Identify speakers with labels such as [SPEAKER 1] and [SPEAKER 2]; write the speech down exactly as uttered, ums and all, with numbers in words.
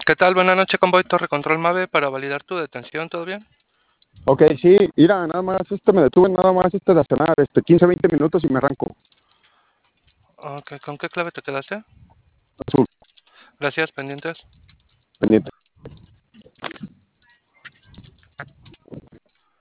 [SPEAKER 1] ¿Qué tal? Buenas noches, Convoy Torre Control Mave para validar tu detención, ¿todo bien?
[SPEAKER 2] Ok, sí, mira, nada más, este, me detuve nada más, este, de cenar, este, quince, veinte minutos y me arranco.
[SPEAKER 1] Ok, ¿con qué clave te quedaste?
[SPEAKER 2] Azul,
[SPEAKER 1] Gracias, pendientes.
[SPEAKER 2] pendiente.